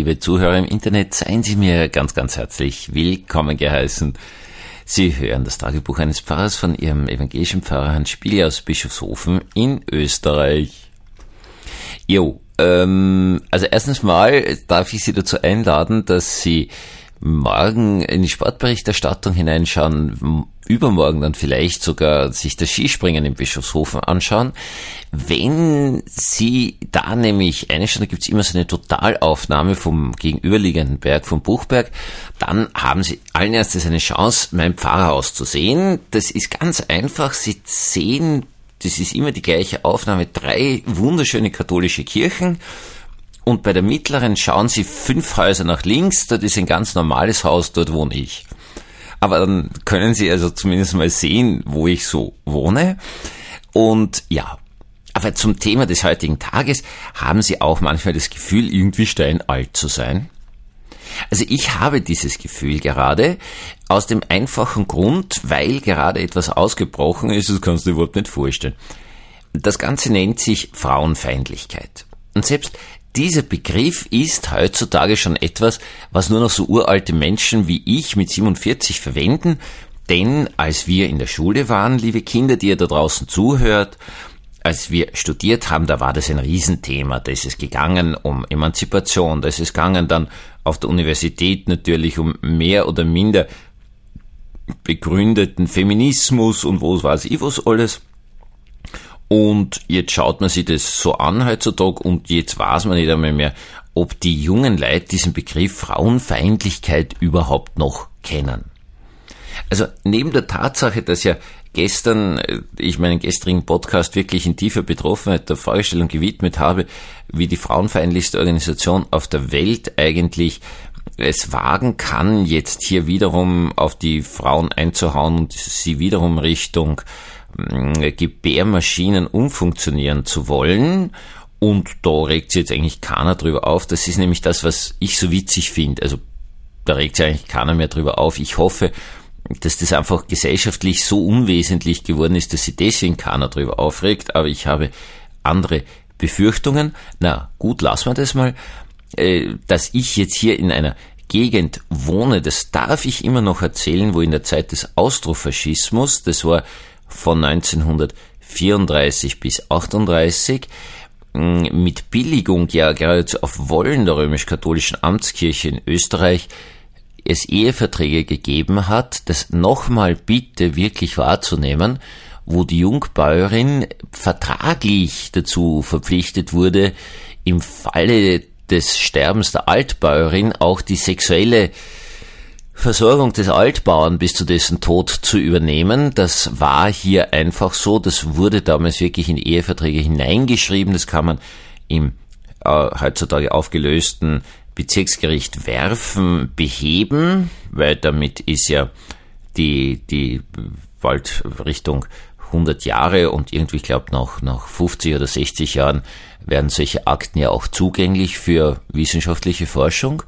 liebe Zuhörer im Internet, seien Sie mir ganz, ganz herzlich willkommen geheißen. Sie hören das Tagebuch eines Pfarrers von Ihrem evangelischen Pfarrer Hans Spiegel aus Bischofshofen in Österreich. Also erstens mal darf ich Sie dazu einladen, dass Sie morgen in die Sportberichterstattung hineinschauen, übermorgen dann vielleicht sogar sich das Skispringen in Bischofshofen anschauen. Wenn Sie da nämlich eine Stunde, gibt's immer so eine Totalaufnahme vom gegenüberliegenden Berg, vom Buchberg, dann haben Sie allen erstes eine Chance, mein Pfarrhaus zu sehen. Das ist ganz einfach. Sie sehen, das ist immer die gleiche Aufnahme, 3 wunderschöne katholische Kirchen. Und bei der mittleren schauen Sie 5 Häuser nach links, das ist ein ganz normales Haus, dort wohne ich. Aber dann können Sie also zumindest mal sehen, wo ich so wohne. Und ja, aber zum Thema des heutigen Tages, haben Sie auch manchmal das Gefühl, irgendwie steinalt zu sein? Also ich habe dieses Gefühl gerade aus dem einfachen Grund, weil gerade etwas ausgebrochen ist, das kannst du dir überhaupt nicht vorstellen. Das Ganze nennt sich Frauenfeindlichkeit. Und selbst dieser Begriff ist heutzutage schon etwas, was nur noch so uralte Menschen wie ich mit 47 verwenden, denn als wir in der Schule waren, liebe Kinder, die ihr da draußen zuhört, als wir studiert haben, da war das ein Riesenthema. Da ist es gegangen um Emanzipation, da ist es gegangen dann auf der Universität natürlich um mehr oder minder begründeten Feminismus und was alles. Und jetzt schaut man sich das so an heutzutage und jetzt weiß man nicht einmal mehr, ob die jungen Leute diesen Begriff Frauenfeindlichkeit überhaupt noch kennen. Also neben der Tatsache, dass ja gestern ich meinen gestrigen Podcast wirklich in tiefer Betroffenheit der Fragestellung gewidmet habe, wie die frauenfeindlichste Organisation auf der Welt eigentlich es wagen kann, jetzt hier wiederum auf die Frauen einzuhauen und sie wiederum Richtung Gebärmaschinen umfunktionieren zu wollen. Und da regt sich jetzt eigentlich keiner drüber auf. Das ist nämlich das, was ich so witzig finde. Also da regt sich eigentlich keiner mehr drüber auf. Ich hoffe, dass das einfach gesellschaftlich so unwesentlich geworden ist, dass sich deswegen keiner drüber aufregt. Aber ich habe andere Befürchtungen. Na gut, lassen wir das mal. Dass ich jetzt hier in einer Gegend wohne, das darf ich immer noch erzählen, wo in der Zeit des Austrofaschismus, das war von 1934 bis 38, mit Billigung, ja geradezu auf Wollen der römisch-katholischen Amtskirche in Österreich, es Eheverträge gegeben hat, das nochmal bitte wirklich wahrzunehmen, wo die Jungbäuerin vertraglich dazu verpflichtet wurde, im Falle des Sterbens der Altbäuerin auch die sexuelle Versorgung des Altbauern bis zu dessen Tod zu übernehmen. Das war hier einfach so, das wurde damals wirklich in Eheverträge hineingeschrieben, das kann man im heutzutage aufgelösten Bezirksgericht Werfen beheben, weil damit ist ja die bald Richtung 100 Jahre und irgendwie, ich glaube, nach 50 oder 60 Jahren werden solche Akten ja auch zugänglich für wissenschaftliche Forschung.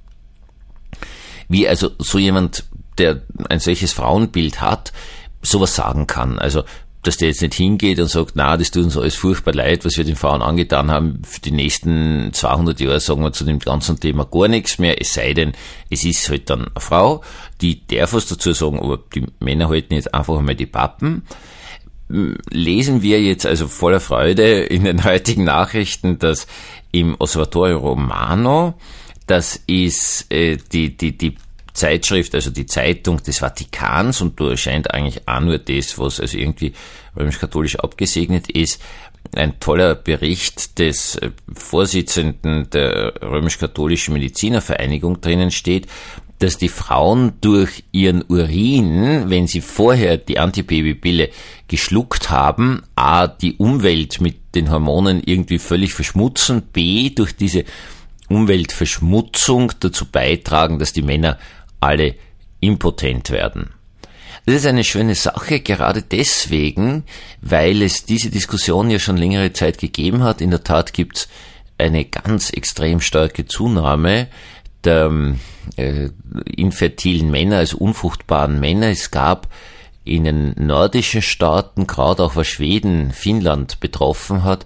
Wie also so jemand, der ein solches Frauenbild hat, sowas sagen kann. Also, dass der jetzt nicht hingeht und sagt, na, das tut uns alles furchtbar leid, was wir den Frauen angetan haben. Für die nächsten 200 Jahre sagen wir zu dem ganzen Thema gar nichts mehr, es sei denn, es ist halt dann eine Frau, die darf was dazu sagen, aber die Männer halten jetzt einfach einmal die Pappen. Lesen wir jetzt also voller Freude in den heutigen Nachrichten, dass im Osservatorio Romano, das ist die Zeitschrift, also die Zeitung des Vatikans, und da erscheint eigentlich auch nur das, was also irgendwie römisch-katholisch abgesegnet ist, ein toller Bericht des Vorsitzenden der römisch-katholischen Medizinervereinigung drinnen steht, dass die Frauen durch ihren Urin, wenn sie vorher die Antibabypille geschluckt haben, a, die Umwelt mit den Hormonen irgendwie völlig verschmutzen, b, durch diese Umweltverschmutzung dazu beitragen, dass die Männer alle impotent werden. Das ist eine schöne Sache, gerade deswegen, weil es diese Diskussion ja schon längere Zeit gegeben hat. In der Tat gibt's eine ganz extrem starke Zunahme der infertilen Männer, also unfruchtbaren Männer. Es gab in den nordischen Staaten, gerade auch was Schweden, Finnland betroffen hat,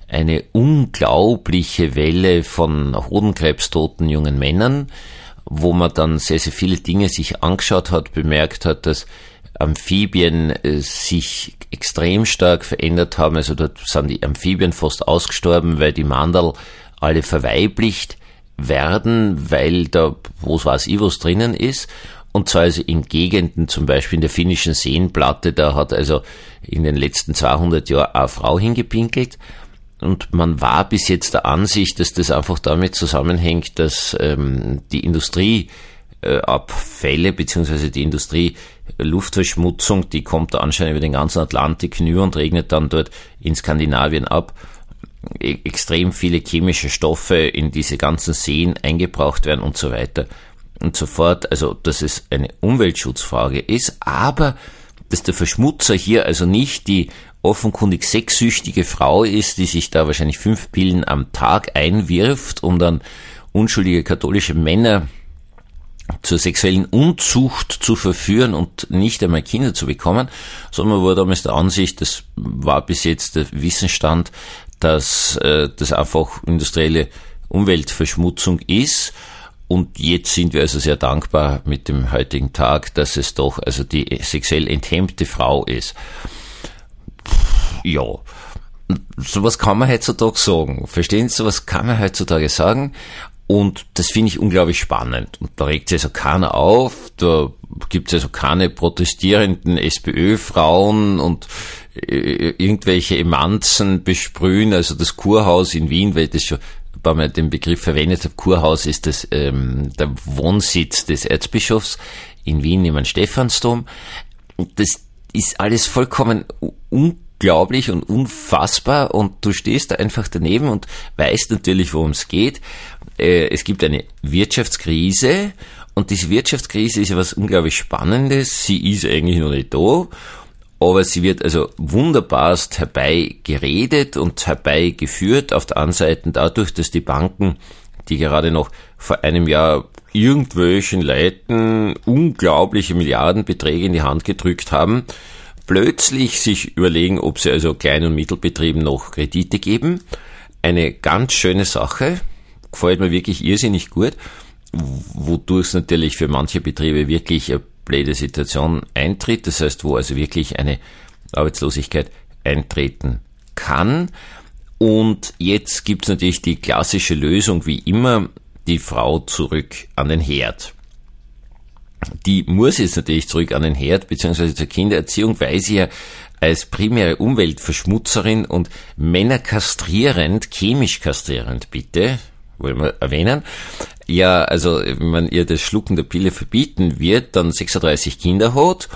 eine unglaubliche Welle von hodenkrebstoten jungen Männern, wo man dann sehr, sehr viele Dinge sich angeschaut hat, bemerkt hat, dass Amphibien sich extrem stark verändert haben. Also dort sind die Amphibien fast ausgestorben, weil die Mandel alle verweiblicht werden, weil da, wo weiß ich, was drinnen ist. Und zwar also in Gegenden, zum Beispiel in der finnischen Seenplatte, da hat also in den letzten 200 Jahren eine Frau hingepinkelt. Und man war bis jetzt der Ansicht, dass das einfach damit zusammenhängt, dass die Industrieabfälle beziehungsweise die Industrieluftverschmutzung, die kommt da anscheinend über den ganzen Atlantik hinüber und regnet dann dort in Skandinavien ab, extrem viele chemische Stoffe in diese ganzen Seen eingebraucht werden und so weiter und so fort. Also dass es eine Umweltschutzfrage ist, aber dass der Verschmutzer hier also nicht die offenkundig sexsüchtige Frau ist, die sich da wahrscheinlich 5 Pillen am Tag einwirft, um dann unschuldige katholische Männer zur sexuellen Unzucht zu verführen und nicht einmal Kinder zu bekommen, sondern man war damals der Ansicht, das war bis jetzt der Wissensstand, dass das einfach industrielle Umweltverschmutzung ist. Und jetzt sind wir also sehr dankbar mit dem heutigen Tag, dass es doch also die sexuell enthemmte Frau ist. Ja, sowas kann man heutzutage sagen. Verstehen Sie, sowas kann man heutzutage sagen. Und das finde ich unglaublich spannend. Und da regt sich also keiner auf, da gibt es also keine protestierenden SPÖ-Frauen und irgendwelche Emanzen besprühen, also das Kurhaus in Wien, weil das schon ein paar Mal den Begriff verwendet habe, Kurhaus ist das der Wohnsitz des Erzbischofs in Wien im Stephansdom. Das ist alles vollkommen unglaublich und unfassbar und du stehst da einfach daneben und weißt natürlich, worum es geht. Es gibt eine Wirtschaftskrise und diese Wirtschaftskrise ist ja was unglaublich Spannendes. Sie ist eigentlich noch nicht da, aber sie wird also wunderbarst herbeigeredet und herbeigeführt. Auf der anderen Seite dadurch, dass die Banken, die gerade noch vor einem Jahr irgendwelchen Leuten unglaubliche Milliardenbeträge in die Hand gedrückt haben, plötzlich sich überlegen, ob sie also Klein- und Mittelbetrieben noch Kredite geben. Eine ganz schöne Sache, gefällt mir wirklich irrsinnig gut, wodurch es natürlich für manche Betriebe wirklich eine blöde Situation eintritt, das heißt, wo also wirklich eine Arbeitslosigkeit eintreten kann. Und jetzt gibt es natürlich die klassische Lösung, wie immer, die Frau zurück an den Herd. Die muss jetzt natürlich zurück an den Herd, beziehungsweise zur Kindererziehung, weil sie ja als primäre Umweltverschmutzerin und männerkastrierend, chemisch kastrierend, bitte, wollen wir erwähnen, ja, also wenn man ihr das Schlucken der Pille verbieten wird, dann 36 Kinder hat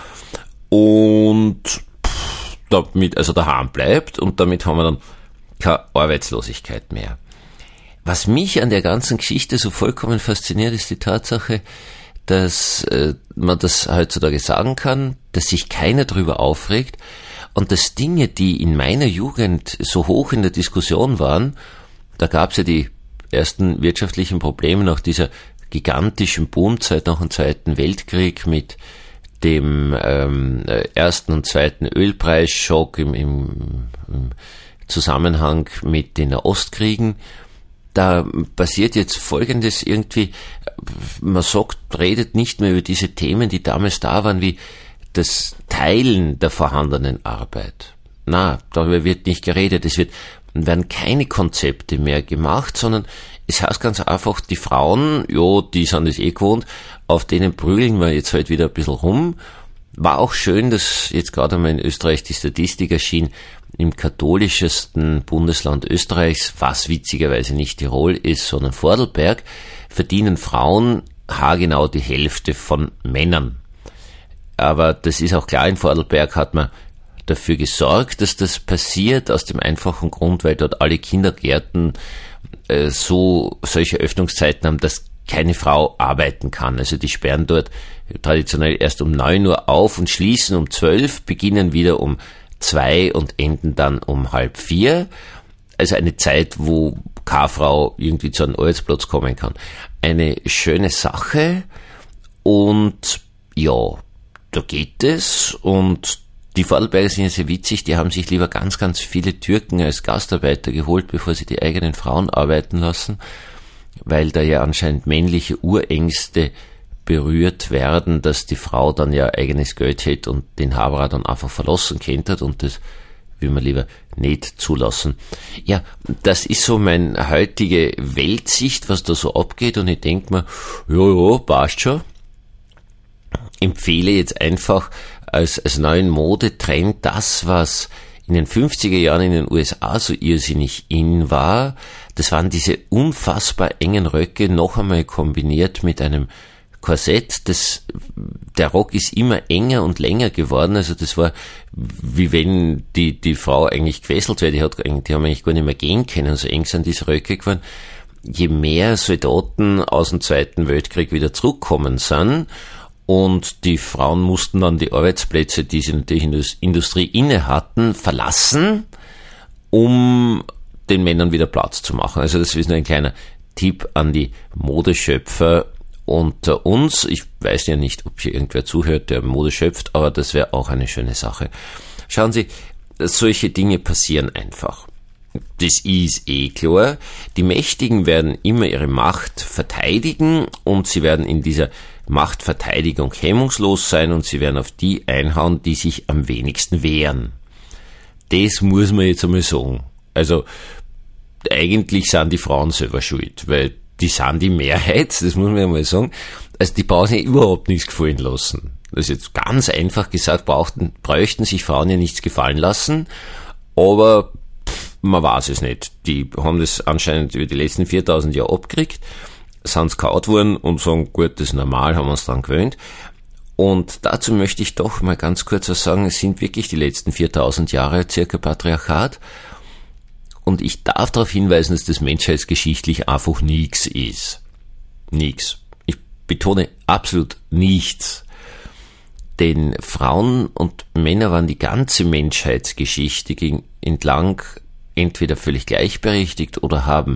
und damit also daheim bleibt und damit haben wir dann keine Arbeitslosigkeit mehr. Was mich an der ganzen Geschichte so vollkommen fasziniert, ist die Tatsache, dass man das heutzutage sagen kann, dass sich keiner drüber aufregt und dass Dinge, die in meiner Jugend so hoch in der Diskussion waren, da gab es ja die ersten wirtschaftlichen Probleme nach dieser gigantischen Boomzeit nach dem Zweiten Weltkrieg mit dem ersten und zweiten Ölpreisschock im Zusammenhang mit den Ostkriegen. Da passiert jetzt Folgendes irgendwie, man sagt, redet nicht mehr über diese Themen, die damals da waren, wie das Teilen der vorhandenen Arbeit. Na, darüber wird nicht geredet, werden keine Konzepte mehr gemacht, sondern es heißt ganz einfach, die Frauen, ja, die sind es gewohnt, auf denen prügeln wir jetzt halt wieder ein bisschen rum. War auch schön, dass jetzt gerade einmal in Österreich die Statistik erschien, im katholischesten Bundesland Österreichs, was witzigerweise nicht Tirol ist, sondern Vordelberg, verdienen Frauen haargenau die Hälfte von Männern. Aber das ist auch klar, in Vordelberg hat man dafür gesorgt, dass das passiert, aus dem einfachen Grund, weil dort alle Kindergärten solche Öffnungszeiten haben, dass keine Frau arbeiten kann. Also die sperren dort traditionell erst um 9 Uhr auf und schließen um 12, beginnen wieder um 2 und enden dann um 3:30. Also eine Zeit, wo keine Frau irgendwie zu einem Arbeitsplatz kommen kann. Eine schöne Sache und ja, da geht es und Die Vorarlberger sind ja sehr witzig, die haben sich lieber ganz, ganz viele Türken als Gastarbeiter geholt, bevor sie die eigenen Frauen arbeiten lassen, weil da ja anscheinend männliche Urängste berührt werden, dass die Frau dann ja eigenes Geld hätte und den Haberer dann einfach verlassen könnte, und das will man lieber nicht zulassen. Ja, das ist so meine heutige Weltsicht, was da so abgeht, und ich denke mir, ja, passt schon. Empfehle jetzt einfach als neuen Modetrend das, was in den 50er Jahren in den USA so irrsinnig in war. Das waren diese unfassbar engen Röcke, noch einmal kombiniert mit einem Korsett. Der Rock ist immer enger und länger geworden, also das war wie wenn die Frau eigentlich gefesselt wäre, die haben eigentlich gar nicht mehr gehen können, so eng sind diese Röcke geworden. Je mehr Soldaten aus dem Zweiten Weltkrieg wieder zurückkommen sind, und die Frauen mussten dann die Arbeitsplätze, die sie natürlich in der Industrie inne hatten, verlassen, um den Männern wieder Platz zu machen. Also das ist nur ein kleiner Tipp an die Modeschöpfer unter uns. Ich weiß ja nicht, ob hier irgendwer zuhört, der Mode schöpft, aber das wäre auch eine schöne Sache. Schauen Sie, solche Dinge passieren einfach. Das ist klar. Die Mächtigen werden immer ihre Macht verteidigen, und sie werden in dieser Machtverteidigung hemmungslos sein, und sie werden auf die einhauen, die sich am wenigsten wehren. Das muss man jetzt einmal sagen. Also eigentlich sind die Frauen selber schuld, weil die sind die Mehrheit, das muss man ja mal sagen. Also die brauchen sich überhaupt nichts gefallen lassen. Das ist jetzt ganz einfach gesagt, bräuchten sich Frauen ja nichts gefallen lassen, aber man weiß es nicht. Die haben das anscheinend über die letzten 4000 Jahre abgekriegt, sind kaut worden und sagen, gut, das ist normal, haben wir uns dran gewöhnt. Und dazu möchte ich doch mal ganz kurz was sagen, es sind wirklich die letzten 4000 Jahre circa Patriarchat. Und ich darf darauf hinweisen, dass das menschheitsgeschichtlich einfach nichts ist. Nichts. Ich betone absolut nichts. Denn Frauen und Männer waren die ganze Menschheitsgeschichte entlang entweder völlig gleichberechtigt oder haben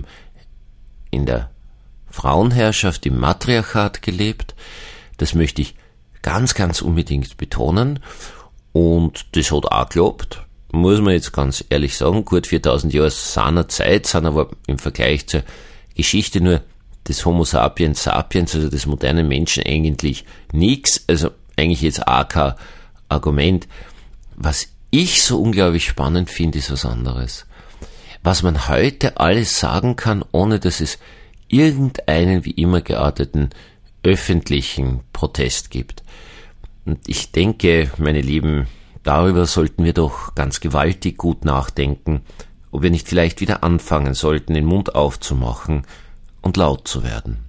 in der Frauenherrschaft, im Matriarchat gelebt. Das möchte ich ganz, ganz unbedingt betonen. Und das hat auch geklappt, muss man jetzt ganz ehrlich sagen. Gut 4000 Jahre seiner Zeit sind aber im Vergleich zur Geschichte nur des Homo sapiens sapiens, also des modernen Menschen, eigentlich nichts. Also eigentlich jetzt auch kein Argument. Was ich so unglaublich spannend finde, ist was anderes. Was man heute alles sagen kann, ohne dass es irgendeinen wie immer gearteten öffentlichen Protest gibt. Und ich denke, meine Lieben, darüber sollten wir doch ganz gewaltig gut nachdenken, ob wir nicht vielleicht wieder anfangen sollten, den Mund aufzumachen und laut zu werden.